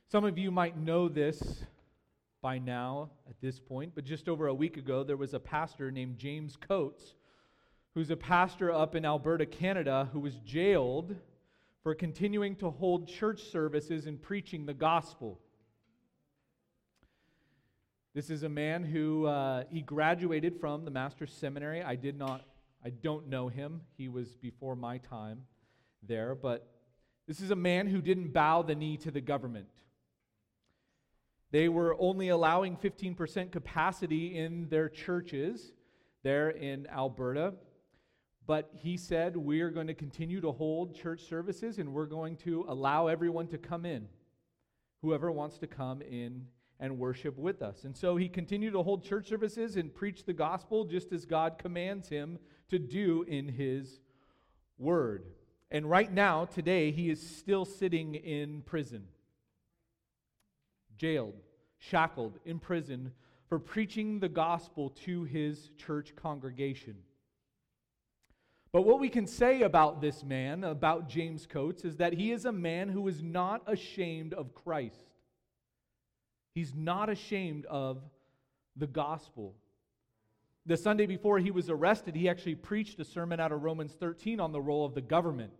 Some of you might know this by now at this point, but just over a week ago, there was a pastor named James Coates, who's a pastor up in Alberta, Canada, who was jailed for continuing to hold church services and preaching the gospel. This is a man who he graduated from the Master's Seminary. I don't know him. He was before my time there, but this is a man who didn't bow the knee to the government. They were only allowing 15% capacity in their churches there in Alberta. But he said, we are going to continue to hold church services and we're going to allow everyone to come in, whoever wants to come in and worship with us. And so he continued to hold church services and preach the gospel just as God commands him to do in his word. And right now, today, he is still sitting in prison, jailed, shackled, in prison for preaching the gospel to his church congregation. But what we can say about this man, about James Coates, is that he is a man who is not ashamed of Christ. He's not ashamed of the gospel. The Sunday before he was arrested, he actually preached a sermon out of Romans 13 on the role of the government.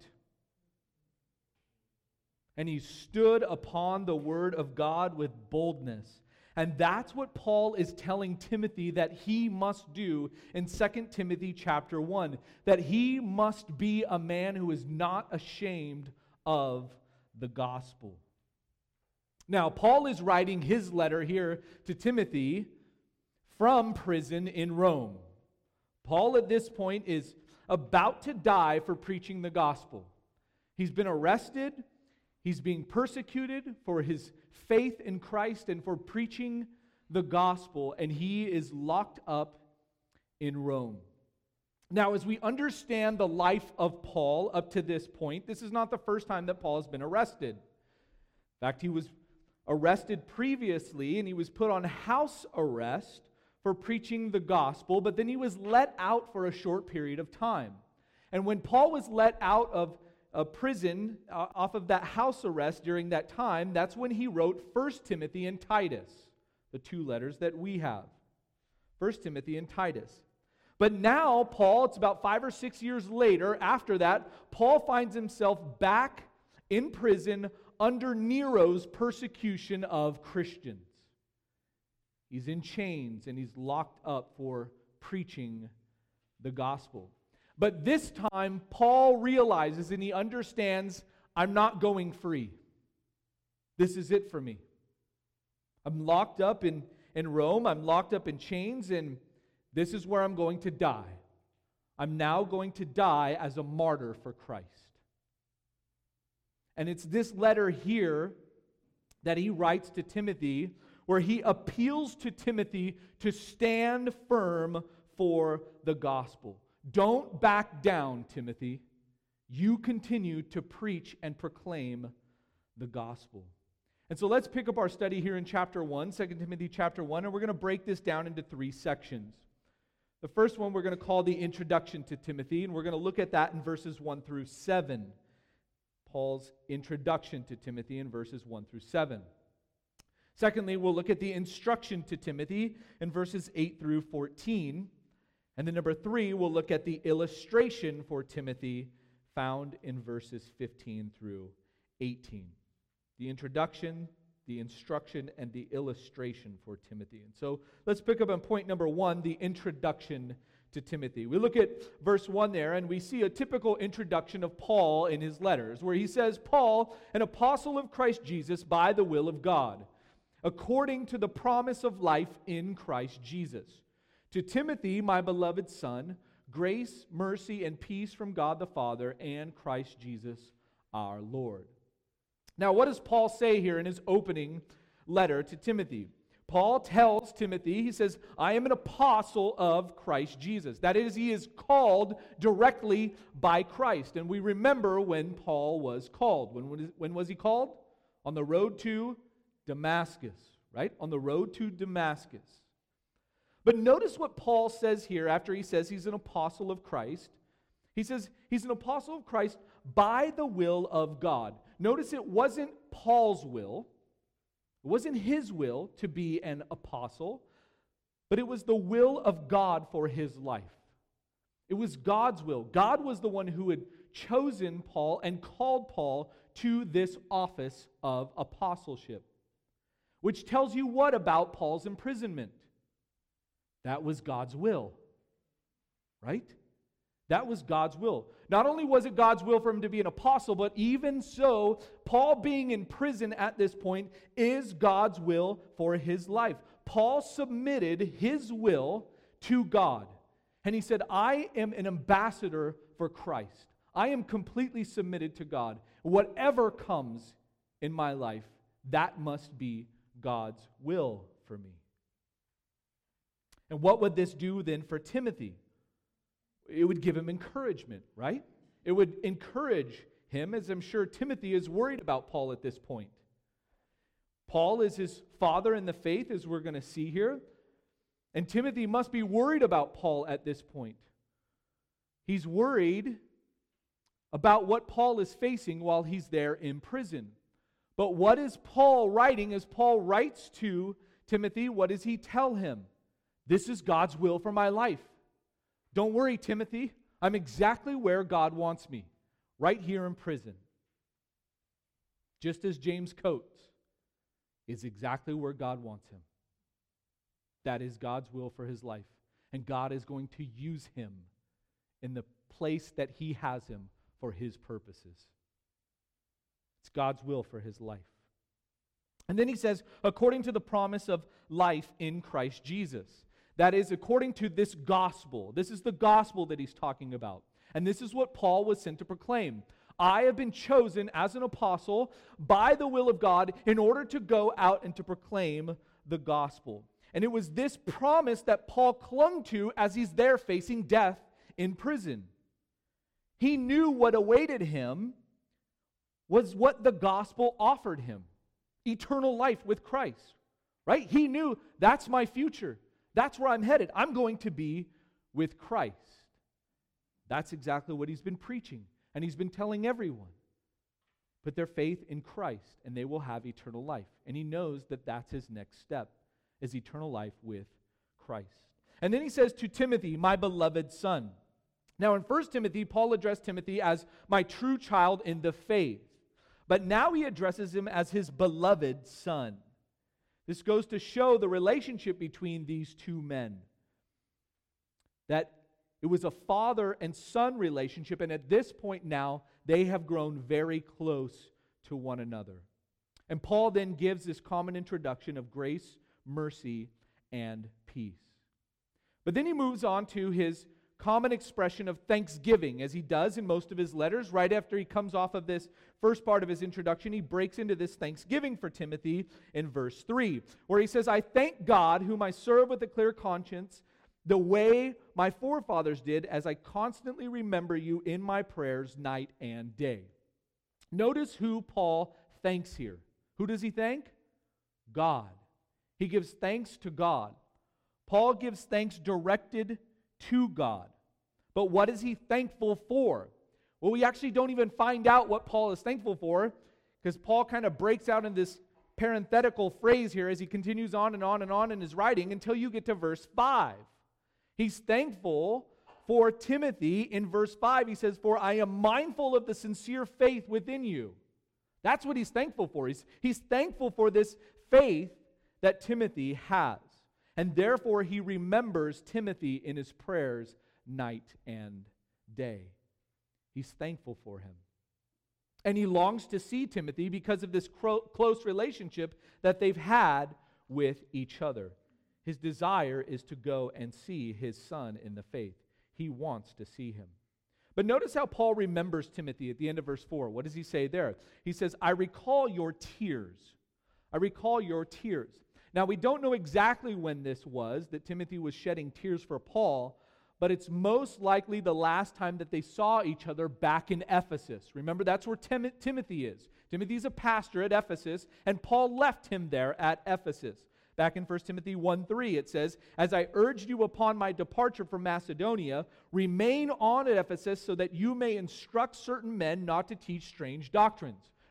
And he stood upon the word of God with boldness. And that's what Paul is telling Timothy that he must do in 2 Timothy chapter 1. That he must be a man who is not ashamed of the gospel. Now, Paul is writing his letter here to Timothy from prison in Rome. Paul at this point is about to die for preaching the gospel. He's been arrested. He's being persecuted for his faith in Christ and for preaching the gospel, and he is locked up in Rome. Now, as we understand the life of Paul up to this point, this is not the first time that Paul has been arrested. In fact, he was arrested previously, and he was put on house arrest for preaching the gospel, but then he was let out for a short period of time. And when Paul was let out of a prison off of that house arrest during that time, that's when he wrote 1 Timothy and Titus, the two letters that we have. 1 Timothy and Titus. But now, Paul, it's about 5 or 6 years later, after that, Paul finds himself back in prison under Nero's persecution of Christians. He's in chains and he's locked up for preaching the gospel. But this time, Paul realizes and he understands, I'm not going free. This is it for me. I'm locked up in Rome. I'm locked up in chains, and this is where I'm going to die. I'm now going to die as a martyr for Christ. And it's this letter here that he writes to Timothy, where he appeals to Timothy to stand firm for the gospel. Don't back down, Timothy. You continue to preach and proclaim the gospel. And so let's pick up our study here in chapter 1, 2 Timothy chapter 1, and we're going to break this down into 3 sections. The first one we're going to call the introduction to Timothy, and we're going to look at that in verses 1 through 7. Paul's introduction to Timothy in verses 1 through 7. Secondly, we'll look at the instruction to Timothy in verses 8 through 14. And then number 3, we'll look at the illustration for Timothy found in verses 15 through 18. The introduction, the instruction, and the illustration for Timothy. And so let's pick up on point number 1, the introduction to Timothy. We look at verse 1 there, and we see a typical introduction of Paul in his letters, where he says, Paul, an apostle of Christ Jesus by the will of God, according to the promise of life in Christ Jesus. To Timothy, my beloved son, grace, mercy, and peace from God the Father and Christ Jesus our Lord. Now, what does Paul say here in his opening letter to Timothy? Paul tells Timothy, he says, I am an apostle of Christ Jesus. That is, he is called directly by Christ. And we remember when Paul was called. When was he called? On the road to Damascus, right? On the road to Damascus. But notice what Paul says here after he says he's an apostle of Christ. He says he's an apostle of Christ by the will of God. Notice it wasn't Paul's will. It wasn't his will to be an apostle, but it was the will of God for his life. It was God's will. God was the one who had chosen Paul and called Paul to this office of apostleship. Which tells you what about Paul's imprisonment? That was God's will. Right? That was God's will. Not only was it God's will for him to be an apostle, but even so, Paul being in prison at this point is God's will for his life. Paul submitted his will to God. And he said, I am an ambassador for Christ. I am completely submitted to God. Whatever comes in my life, that must be God's will for me. And what would this do then for Timothy? It would give him encouragement, right? It would encourage him, as I'm sure Timothy is worried about Paul at this point. Paul is his father in the faith, as we're going to see here. And Timothy must be worried about Paul at this point. He's worried about what Paul is facing while he's there in prison. But what is Paul writing? As Paul writes to Timothy, what does he tell him? This is God's will for my life. Don't worry, Timothy. I'm exactly where God wants me, right here in prison. Just as James Coates is exactly where God wants him. That is God's will for his life. And God is going to use him in the place that he has him for his purposes. It's God's will for his life. And then he says, according to the promise of life in Christ Jesus. That is, according to this gospel. This is the gospel that he's talking about. And this is what Paul was sent to proclaim. I have been chosen as an apostle by the will of God in order to go out and to proclaim the gospel. And it was this promise that Paul clung to as he's there facing death in prison. He knew what awaited him was what the gospel offered him. Eternal life with Christ. Right? He knew that's my future. That's where I'm headed. I'm going to be with Christ. That's exactly what he's been preaching. And he's been telling everyone. Put their faith in Christ and they will have eternal life. And he knows that that's his next step, is eternal life with Christ. And then he says to Timothy, my beloved son. Now in 1 Timothy, Paul addressed Timothy as my true child in the faith. But now he addresses him as his beloved son. This goes to show the relationship between these two men. That it was a father and son relationship, and at this point now, they have grown very close to one another. And Paul then gives this common introduction of grace, mercy, and peace. But then he moves on to his common expression of thanksgiving, as he does in most of his letters. Right after he comes off of this first part of his introduction, he breaks into this thanksgiving for Timothy in verse 3, where he says, I thank God, whom I serve with a clear conscience, the way my forefathers did, as I constantly remember you in my prayers night and day. Notice who Paul thanks here. Who does he thank? God. He gives thanks to God. Paul gives thanks directed to God. But what is he thankful for? Well, we actually don't even find out what Paul is thankful for, because Paul kind of breaks out in this parenthetical phrase here as he continues on and on and on in his writing until you get to verse 5. He's thankful for Timothy. In verse 5, he says, for I am mindful of the sincere faith within you. That's what he's thankful for. He's thankful for this faith that Timothy has. And therefore, he remembers Timothy in his prayers night and day. He's thankful for him. And he longs to see Timothy because of this close relationship that they've had with each other. His desire is to go and see his son in the faith. He wants to see him. But notice how Paul remembers Timothy at the end of verse 4. What does he say there? He says, I recall your tears. I recall your tears. Now, we don't know exactly when this was that Timothy was shedding tears for Paul, but it's most likely the last time that they saw each other back in Ephesus. Remember, that's where Timothy is. Timothy's a pastor at Ephesus, and Paul left him there at Ephesus. Back in 1 Timothy 1:3, it says, as I urged you upon my departure from Macedonia, remain on at Ephesus so that you may instruct certain men not to teach strange doctrines.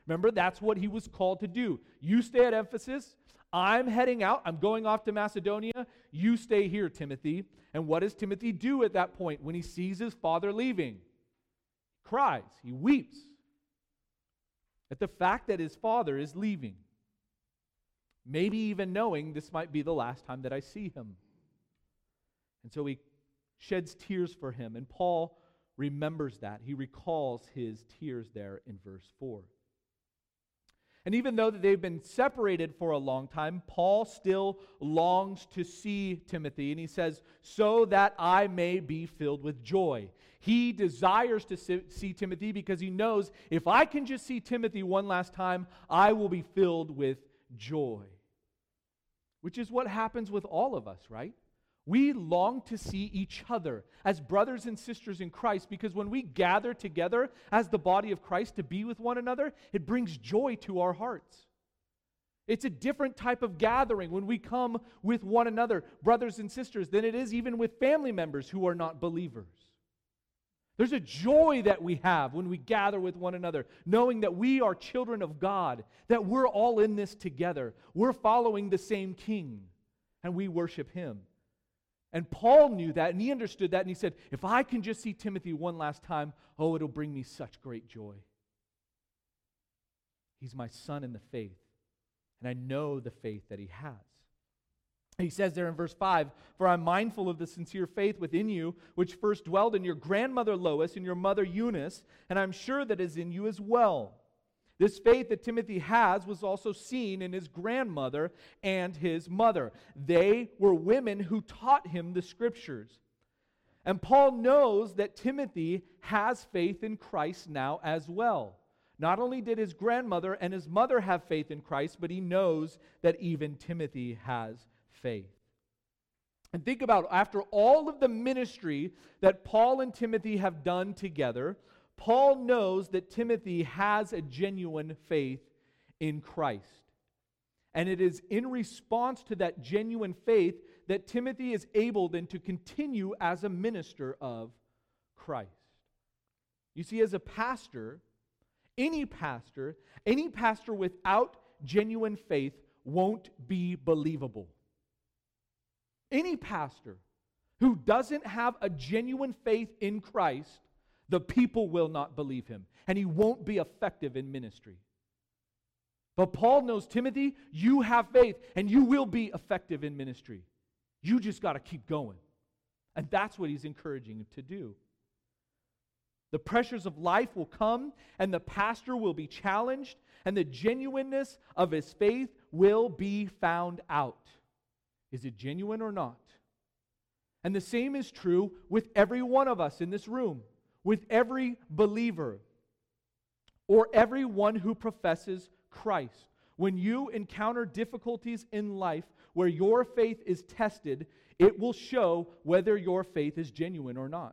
Remember, that's what he was called to do. You stay at Ephesus. I'm heading out. I'm going off to Macedonia. You stay here, Timothy. And what does Timothy do at that point when he sees his father leaving? He cries. He weeps at the fact that his father is leaving. Maybe even knowing this might be the last time that I see him. And so he sheds tears for him. And Paul remembers that. He recalls his tears there in verse 4. And even though that they've been separated for a long time, Paul still longs to see Timothy. And he says, so that I may be filled with joy. He desires to see Timothy because he knows if I can just see Timothy one last time, I will be filled with joy. Which is what happens with all of us, right? We long to see each other as brothers and sisters in Christ because when we gather together as the body of Christ to be with one another, it brings joy to our hearts. It's a different type of gathering when we come with one another, brothers and sisters, than it is even with family members who are not believers. There's a joy that we have when we gather with one another, knowing that we are children of God, that we're all in this together. We're following the same King, and we worship Him. And Paul knew that, and he understood that, and he said, if I can just see Timothy one last time, oh, it'll bring me such great joy. He's my son in the faith, and I know the faith that he has. He says there in verse 5, for I'm mindful of the sincere faith within you, which first dwelled in your grandmother Lois and your mother Eunice, and I'm sure that is in you as well. This faith that Timothy has was also seen in his grandmother and his mother. They were women who taught him the Scriptures. And Paul knows that Timothy has faith in Christ now as well. Not only did his grandmother and his mother have faith in Christ, but he knows that even Timothy has faith. And think about, after all of the ministry that Paul and Timothy have done together, Paul knows that Timothy has a genuine faith in Christ. And it is in response to that genuine faith that Timothy is able then to continue as a minister of Christ. You see, as a pastor, any pastor without genuine faith won't be believable. Any pastor who doesn't have a genuine faith in Christ, the people will not believe him, and he won't be effective in ministry. But Paul knows, Timothy, you have faith, and you will be effective in ministry. You just got to keep going. And that's what he's encouraging him to do. The pressures of life will come, and the pastor will be challenged, and the genuineness of his faith will be found out. Is it genuine or not? And the same is true with every one of us in this room. With every believer or everyone who professes Christ. When you encounter difficulties in life where your faith is tested, it will show whether your faith is genuine or not.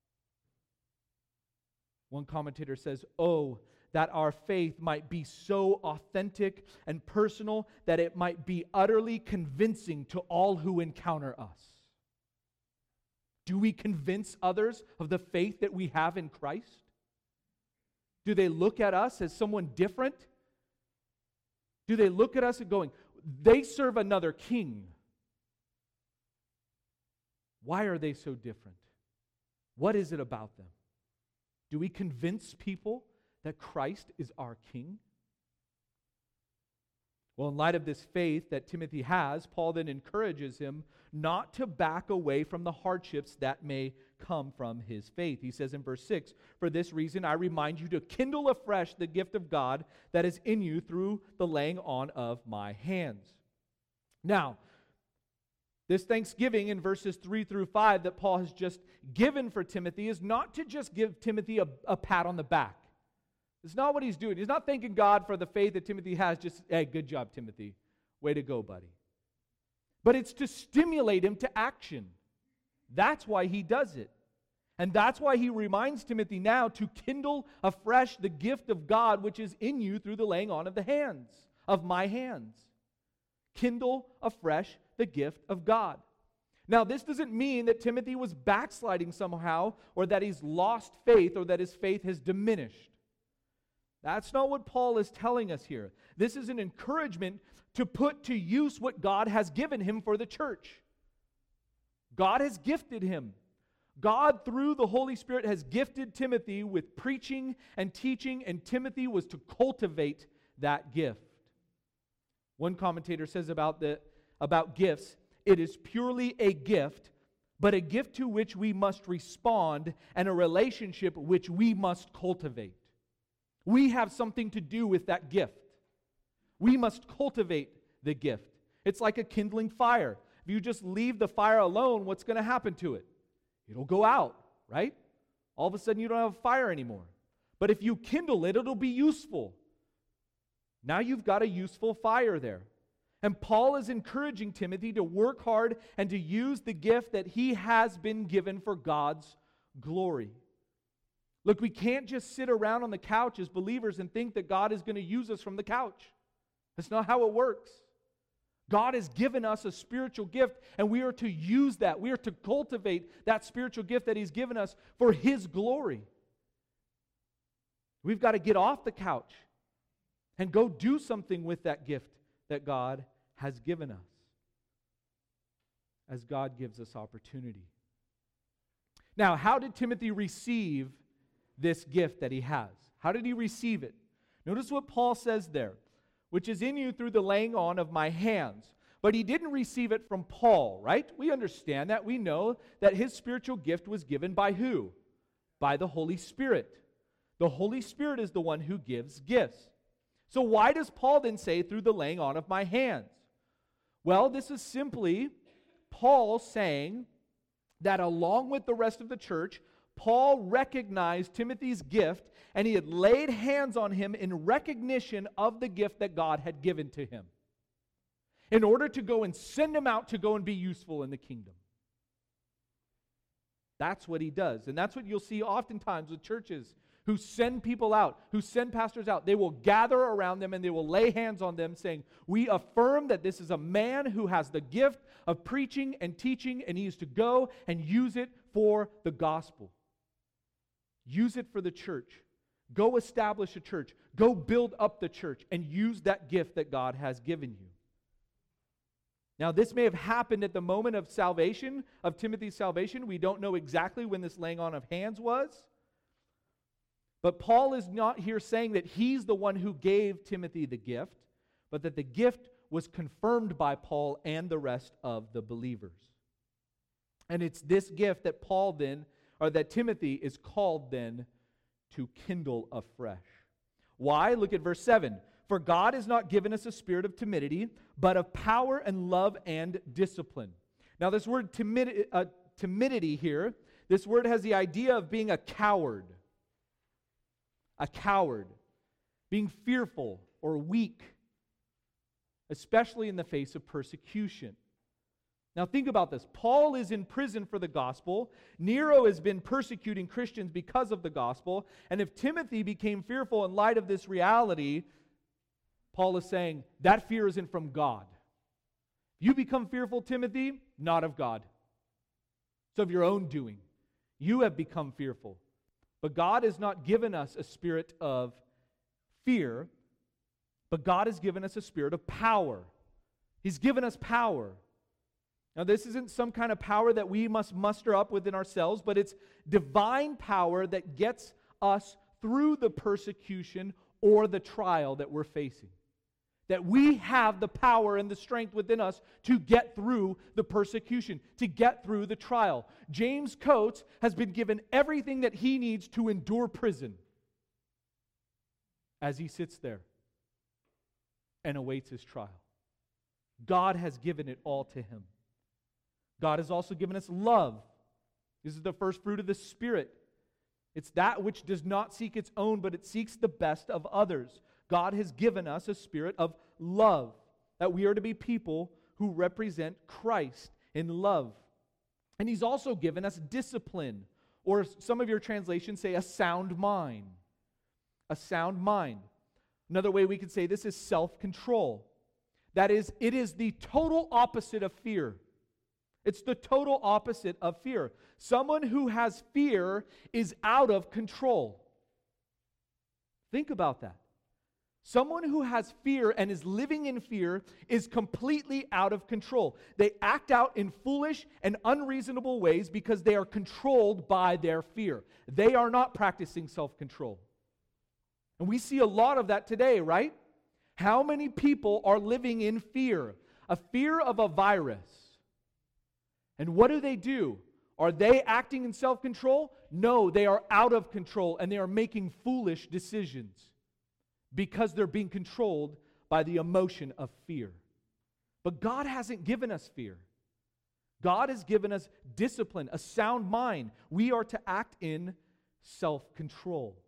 One commentator says, oh, that our faith might be so authentic and personal that it might be utterly convincing to all who encounter us. Do we convince others of the faith that we have in Christ? Do they look at us as someone different? Do they look at us and going, they serve another king? Why are they so different? What is it about them? Do we convince people that Christ is our king? Well, in light of this faith that Timothy has, Paul then encourages him not to back away from the hardships that may come from his faith. He says in verse 6, for this reason I remind you to kindle afresh the gift of God that is in you through the laying on of my hands. Now, this thanksgiving in verses 3 through 5 that Paul has just given for Timothy is not to just give Timothy a pat on the back. It's not what he's doing. He's not thanking God for the faith that Timothy has. Just, hey, good job, Timothy. Way to go, buddy. But it's to stimulate him to action. That's why he does it. And that's why he reminds Timothy now to kindle afresh the gift of God which is in you through the laying on of the hands, of my hands. Kindle afresh the gift of God. Now, this doesn't mean that Timothy was backsliding somehow, or that he's lost faith, or that his faith has diminished. That's not what Paul is telling us here. This is an encouragement to put to use what God has given him for the church. God has gifted him. God, through the Holy Spirit, has gifted Timothy with preaching and teaching, and Timothy was to cultivate that gift. One commentator says about gifts, it is purely a gift, but a gift to which we must respond and a relationship which we must cultivate. We have something to do with that gift. We must cultivate the gift. It's like a kindling fire. If you just leave the fire alone, what's going to happen to it? It'll go out, right? All of a sudden you don't have a fire anymore. But if you kindle it, it'll be useful. Now you've got a useful fire there. And Paul is encouraging Timothy to work hard and to use the gift that he has been given for God's glory. Look, we can't just sit around on the couch as believers and think that God is going to use us from the couch. That's not how it works. God has given us a spiritual gift, and we are to use that. We are to cultivate that spiritual gift that He's given us for His glory. We've got to get off the couch and go do something with that gift that God has given us, as God gives us opportunity. Now, how did Timothy receive this gift that he has? How did he receive it? Notice what Paul says there, which is in you through the laying on of my hands. But he didn't receive it from Paul, right? We understand that. We know that his spiritual gift was given by who? By the Holy Spirit. The Holy Spirit is the one who gives gifts. So why does Paul then say through the laying on of my hands? Well, this is simply Paul saying that along with the rest of the church, Paul recognized Timothy's gift, and he had laid hands on him in recognition of the gift that God had given to him, in order to go and send him out to go and be useful in the kingdom. That's what he does. And that's what you'll see oftentimes with churches who send people out, who send pastors out. They will gather around them and they will lay hands on them saying, we affirm that this is a man who has the gift of preaching and teaching, and he is to go and use it for the gospel. Use it for the church. Go establish a church. Go build up the church and use that gift that God has given you. Now, this may have happened at the moment of salvation, of Timothy's salvation. We don't know exactly when this laying on of hands was. But Paul is not here saying that he's the one who gave Timothy the gift, but that the gift was confirmed by Paul and the rest of the believers. And it's this gift that that Timothy is called then to kindle afresh. Why? Look at verse 7. For God has not given us a spirit of timidity, but of power and love and discipline. Now this word timidity here, this word has the idea of being a coward. A coward. Being fearful or weak, especially in the face of persecution. Now think about this. Paul is in prison for the gospel. Nero has been persecuting Christians because of the gospel. And if Timothy became fearful in light of this reality, Paul is saying that fear isn't from God. You become fearful, Timothy, not of God. It's of your own doing. You have become fearful. But God has not given us a spirit of fear, but God has given us a spirit of power. He's given us power. Now, this isn't some kind of power that we must muster up within ourselves, but it's divine power that gets us through the persecution or the trial that we're facing. That we have the power and the strength within us to get through the persecution, to get through the trial. James Coates has been given everything that he needs to endure prison as he sits there and awaits his trial. God has given it all to him. God has also given us love. This is the first fruit of the Spirit. It's that which does not seek its own, but it seeks the best of others. God has given us a spirit of love, that we are to be people who represent Christ in love. And He's also given us discipline, or some of your translations say a sound mind. A sound mind. Another way we could say this is self-control. That is, it is the total opposite of fear. It's the total opposite of fear. Someone who has fear is out of control. Think about that. Someone who has fear and is living in fear is completely out of control. They act out in foolish and unreasonable ways because they are controlled by their fear. They are not practicing self-control. And we see a lot of that today, right? How many people are living in fear? A fear of a virus. And what do? Are they acting in self-control? No, they are out of control and they are making foolish decisions because they're being controlled by the emotion of fear. But God hasn't given us fear. God has given us discipline, a sound mind. We are to act in self-control.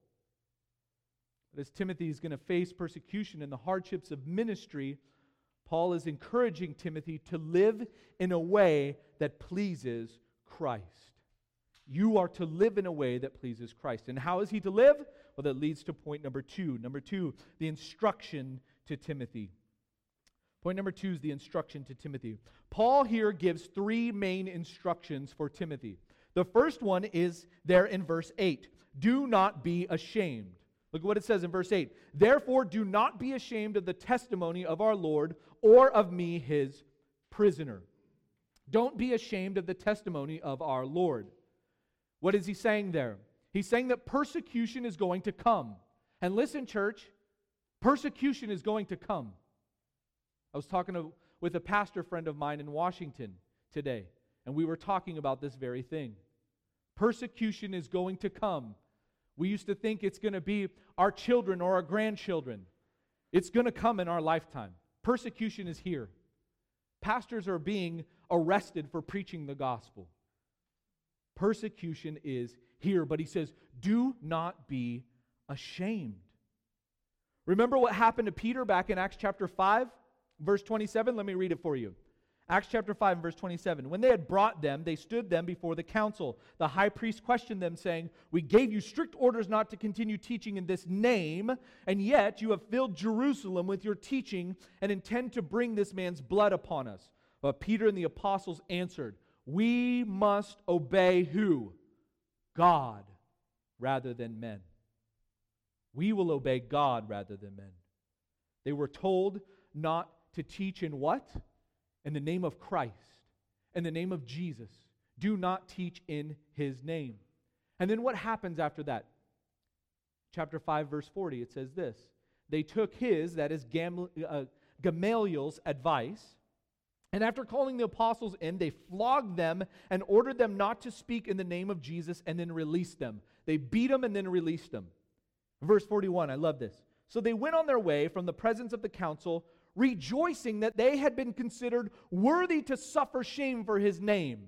But as Timothy is going to face persecution and the hardships of ministry, Paul is encouraging Timothy to live in a way that pleases Christ. You are to live in a way that pleases Christ. And how is he to live? Well, that leads to point number 2. Number 2, the instruction to Timothy. Point number 2 is the instruction to Timothy. Paul here gives 3 main instructions for Timothy. The first one is there in verse 8. Do not be ashamed. Look at what it says in verse 8. Therefore, do not be ashamed of the testimony of our Lord or of me, his prisoner. Don't be ashamed of the testimony of our Lord. What is he saying there? He's saying that persecution is going to come. And listen, church, persecution is going to come. I was talking with a pastor friend of mine in Washington today, and we were talking about this very thing. Persecution is going to come. We used to think it's going to be our children or our grandchildren. It's going to come in our lifetime. Persecution is here. Pastors are being arrested for preaching the gospel. Persecution is here, but he says, do not be ashamed. Remember what happened to Peter back in Acts chapter 5, verse 27? Let me read it for you. Acts chapter 5, verse 27. When they had brought them, they stood them before the council. The high priest questioned them, saying, we gave you strict orders not to continue teaching in this name, and yet you have filled Jerusalem with your teaching and intend to bring this man's blood upon us. But Peter and the apostles answered, we must obey who? God rather than men. We will obey God rather than men. They were told not to teach in what? In the name of Christ, in the name of Jesus. Do not teach in his name. And then what happens after that? Chapter 5, verse 40, it says this. They took his, that is Gamaliel's advice, and after calling the apostles in, they flogged them and ordered them not to speak in the name of Jesus and then released them. They beat them and then released them. Verse 41, I love this. So they went on their way from the presence of the council, rejoicing that they had been considered worthy to suffer shame for his name.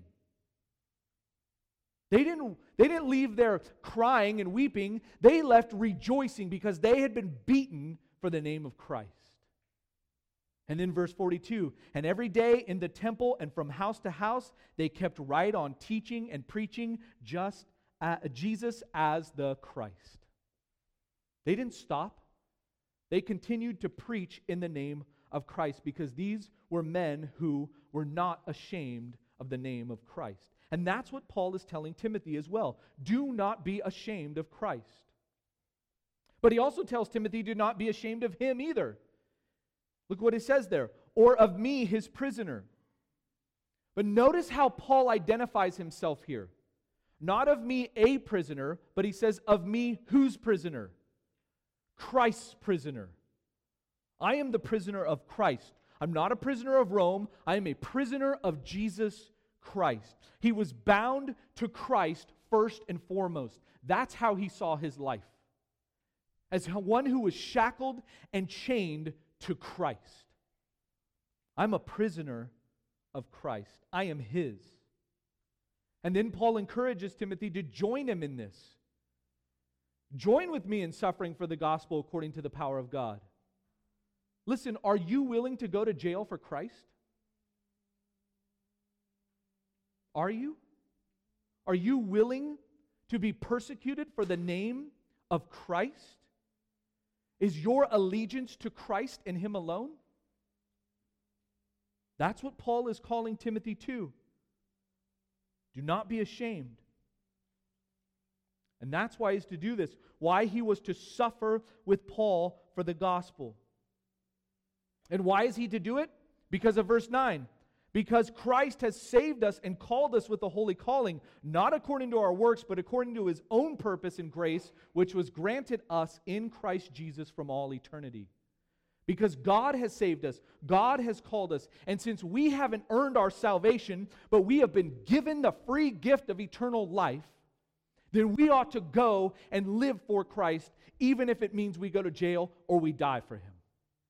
They didn't leave there crying and weeping. They left rejoicing because they had been beaten for the name of Christ. And then verse 42, and every day in the temple and from house to house, they kept right on teaching and preaching Jesus as the Christ. They didn't stop. They continued to preach in the name of Christ because these were men who were not ashamed of the name of Christ. And that's what Paul is telling Timothy as well. Do not be ashamed of Christ. But he also tells Timothy, do not be ashamed of him either. Look what it says there. Or of me, his prisoner. But notice how Paul identifies himself here. Not of me, a prisoner, but he says of me, whose prisoner? Christ's prisoner. I am the prisoner of Christ. I'm not a prisoner of Rome. I am a prisoner of Jesus Christ. He was bound to Christ first and foremost. That's how he saw his life. As one who was shackled and chained to Christ. I'm a prisoner of Christ. I am his. And then Paul encourages Timothy to join him in this. Join with me in suffering for the gospel according to the power of God. Listen, are you willing to go to jail for Christ? Are you? Are you willing to be persecuted for the name of Christ? Is your allegiance to Christ and him alone? That's what Paul is calling Timothy to. Do not be ashamed. And that's why he's to do this. Why he was to suffer with Paul for the gospel. And why is he to do it? Because of verse 9. Because Christ has saved us and called us with a holy calling, not according to our works, but according to his own purpose and grace, which was granted us in Christ Jesus from all eternity. Because God has saved us, God has called us, and since we haven't earned our salvation, but we have been given the free gift of eternal life, then we ought to go and live for Christ, even if it means we go to jail or we die for him.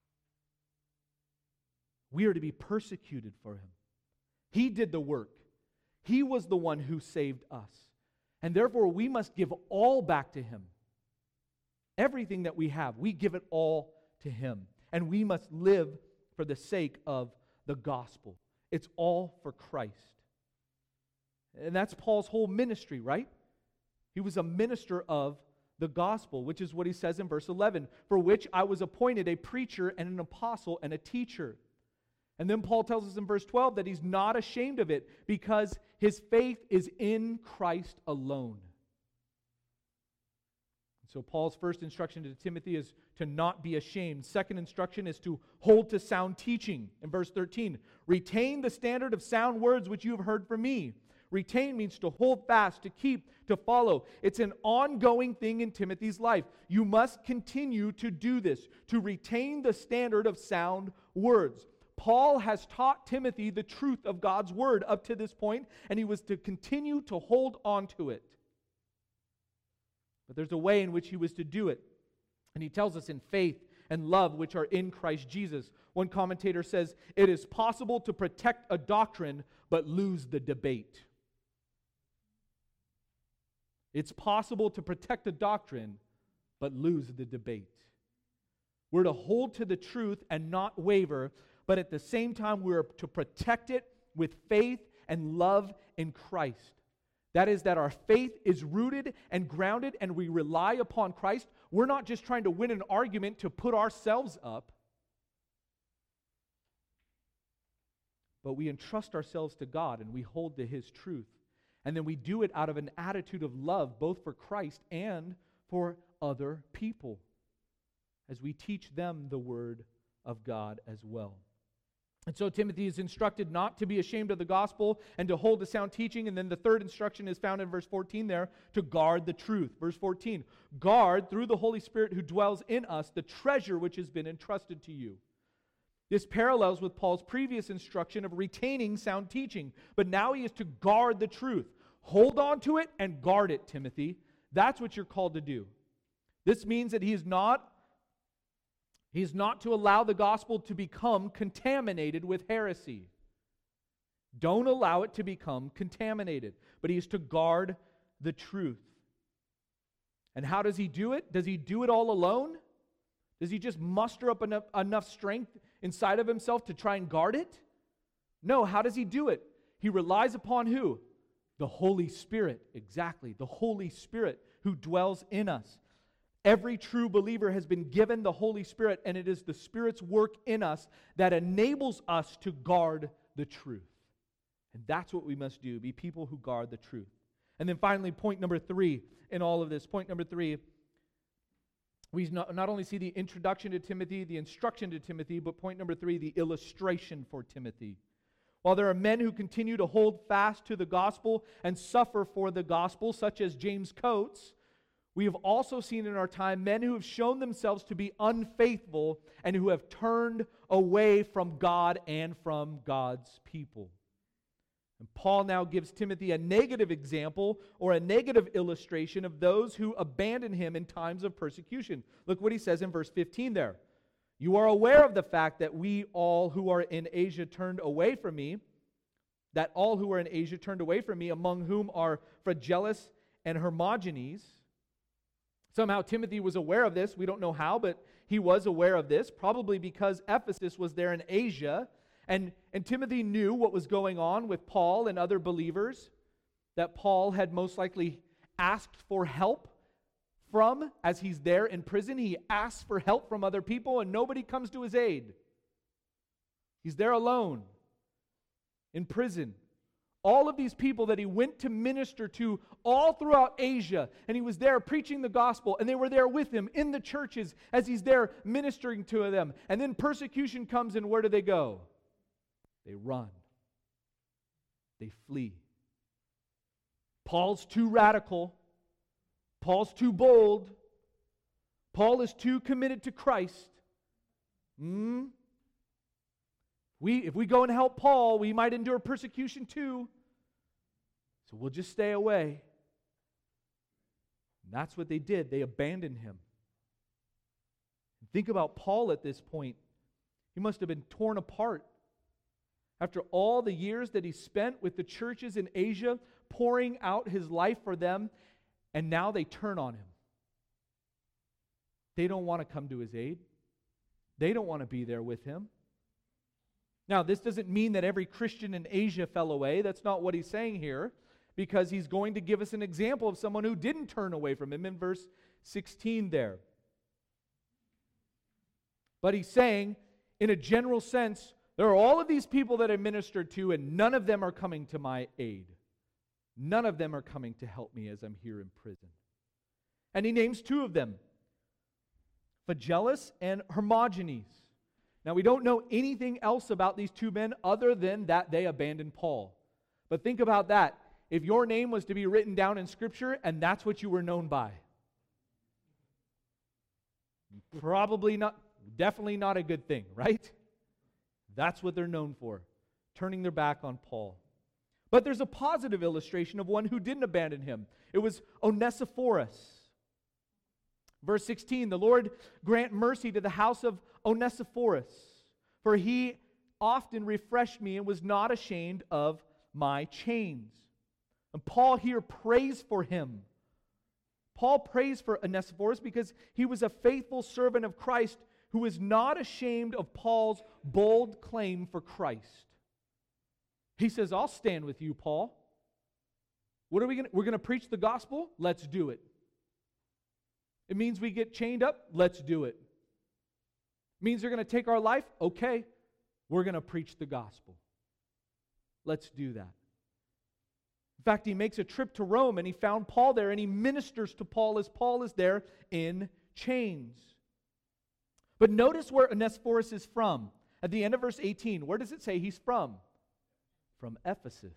We are to be persecuted for him. He did the work. He was the one who saved us. And therefore, we must give all back to him. Everything that we have, we give it all to him. And we must live for the sake of the gospel. It's all for Christ. And that's Paul's whole ministry, right? He was a minister of the gospel, which is what he says in verse 11, for which I was appointed a preacher and an apostle and a teacher. And then Paul tells us in verse 12 that he's not ashamed of it because his faith is in Christ alone. So Paul's first instruction to Timothy is to not be ashamed. Second instruction is to hold to sound teaching. In verse 13, retain the standard of sound words which you have heard from me. Retain means to hold fast, to keep, to follow. It's an ongoing thing in Timothy's life. You must continue to do this, to retain the standard of sound words. Paul has taught Timothy the truth of God's word up to this point, and he was to continue to hold on to it. But there's a way in which he was to do it. And he tells us in faith and love which are in Christ Jesus. One commentator says, it is possible to protect a doctrine but lose the debate. It's possible to protect a doctrine but lose the debate. We're to hold to the truth and not waver, but at the same time we're to protect it with faith and love in Christ. That is, that our faith is rooted and grounded and we rely upon Christ. We're not just trying to win an argument to put ourselves up, but we entrust ourselves to God and we hold to his truth. And then we do it out of an attitude of love, both for Christ and for other people, as we teach them the word of God as well. And so Timothy is instructed not to be ashamed of the gospel and to hold to sound teaching. And then the third instruction is found in verse 14 there, to guard the truth. Verse 14, guard through the Holy Spirit who dwells in us the treasure which has been entrusted to you. This parallels with Paul's previous instruction of retaining sound teaching. But now he is to guard the truth. Hold on to it and guard it, Timothy. That's what you're called to do. This means that he's not to allow the gospel to become contaminated with heresy. Don't allow it to become contaminated. But he is to guard the truth. And how does he do it? Does he do it all alone? Does he just muster up enough strength inside of himself to try and guard it? No, how does he do it? He relies upon who? The Holy Spirit. Exactly, the Holy Spirit who dwells in us. Every true believer has been given the Holy Spirit, and it is the Spirit's work in us that enables us to guard the truth. And that's what we must do, be people who guard the truth. And then finally, point number 3 in all of this. Point number 3, we not only see the introduction to Timothy, the instruction to Timothy, but point number 3, the illustration for Timothy. While there are men who continue to hold fast to the gospel and suffer for the gospel, such as James Coates, we have also seen in our time men who have shown themselves to be unfaithful and who have turned away from God and from God's people. And Paul now gives Timothy a negative example or a negative illustration of those who abandon him in times of persecution. Look what he says in verse 15 there. You are aware of the fact that we all who are in Asia turned away from me, among whom are Phygellus and Hermogenes. Somehow Timothy was aware of this. We don't know how, but he was aware of this, probably because Ephesus was there in Asia, and Timothy knew what was going on with Paul and other believers, that Paul had most likely asked for help from as he's there in prison. He asks for help from other people, and nobody comes to his aid. He's there alone, in prison, All of these people that he went to minister to all throughout Asia, and he was there preaching the gospel, and they were there with him in the churches as he's there ministering to them. And then persecution comes, and where do they go? They run. They flee. Paul's too radical. Paul's too bold. Paul is too committed to Christ. If we go and help Paul, we might endure persecution too. So we'll just stay away. And that's what they did. They abandoned him. Think about Paul at this point. He must have been torn apart. After all the years that he spent with the churches in Asia, pouring out his life for them, and now they turn on him. They don't want to come to his aid. They don't want to be there with him. Now, this doesn't mean that every Christian in Asia fell away. That's not what he's saying here, because he's going to give us an example of someone who didn't turn away from him in verse 16 there. But he's saying, in a general sense, there are all of these people that I ministered to, and none of them are coming to my aid. None of them are coming to help me as I'm here in prison. And he names two of them, Phygellus and Hermogenes. Now, we don't know anything else about these two men other than that they abandoned Paul. But think about that. If your name was to be written down in Scripture and that's what you were known by, probably not, definitely not a good thing, right? That's what they're known for, turning their back on Paul. But there's a positive illustration of one who didn't abandon him. It was Onesiphorus. Verse 16, the Lord grant mercy to the house of Onesiphorus, for he often refreshed me and was not ashamed of my chains. And Paul here prays for him. Paul prays for Onesiphorus because he was a faithful servant of Christ who was not ashamed of Paul's bold claim for Christ. He says, I'll stand with you, Paul. What are we going to? We're going to preach the gospel? Let's do it. It means we get chained up? Let's do it. It means they're going to take our life? Okay, we're going to preach the gospel. Let's do that. In fact, he makes a trip to Rome and he found Paul there and he ministers to Paul as Paul is there in chains. But notice where Onesiphorus is from. At the end of verse 18, where does it say he's from? From Ephesus.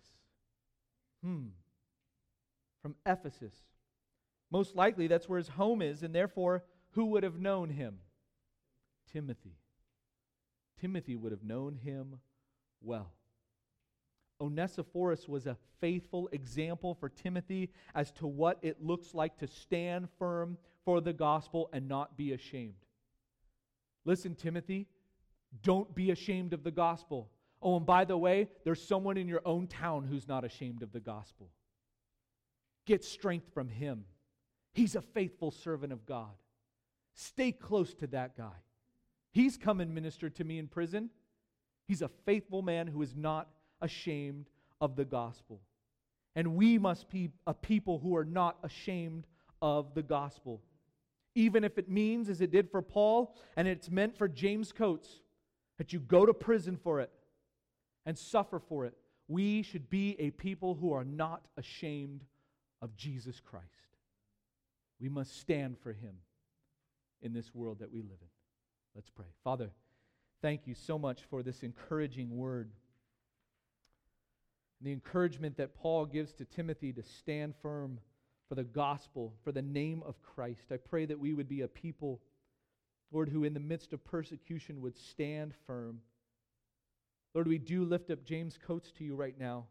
From Ephesus. Most likely that's where his home is, and therefore, who would have known him? Timothy. Timothy would have known him well. Onesiphorus was a faithful example for Timothy as to what it looks like to stand firm for the gospel and not be ashamed. Listen, Timothy, don't be ashamed of the gospel. Oh, and by the way, there's someone in your own town who's not ashamed of the gospel. Get strength from him. He's a faithful servant of God. Stay close to that guy. He's come and ministered to me in prison. He's a faithful man who is not ashamed of the gospel. And we must be a people who are not ashamed of the gospel. Even if it means, as it did for Paul, and it's meant for James Coates, that you go to prison for it and suffer for it. We should be a people who are not ashamed of Jesus Christ. We must stand for him in this world that we live in. Let's pray. Father, thank you so much for this encouraging word. The encouragement that Paul gives to Timothy to stand firm for the gospel, for the name of Christ. I pray that we would be a people, Lord, who in the midst of persecution would stand firm. Lord, we do lift up James Coates to you right now.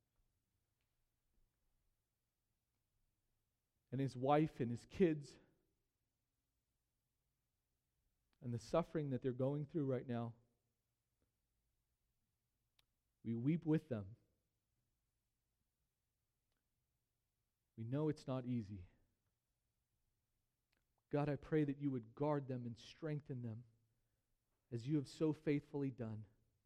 And his wife and his kids. And the suffering that they're going through right now. We weep with them. We know it's not easy. God, I pray that you would guard them and strengthen them as you have so faithfully done.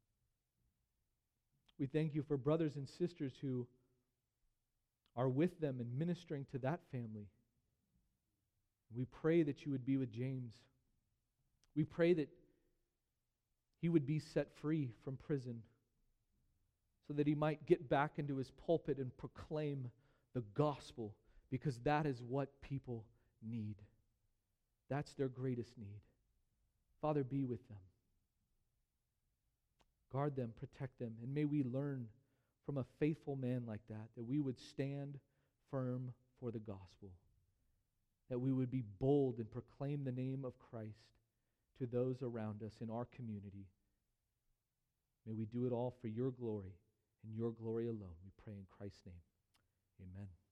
We thank you for brothers and sisters who are with them and ministering to that family. We pray that you would be with James. We pray that he would be set free from prison so that he might get back into his pulpit and proclaim the gospel, because that is what people need. That's their greatest need. Father, be with them. Guard them, protect them, and may we learn from a faithful man like that, that we would stand firm for the gospel, that we would be bold and proclaim the name of Christ to those around us in our community. May we do it all for your glory and your glory alone. We pray in Christ's name. Amen.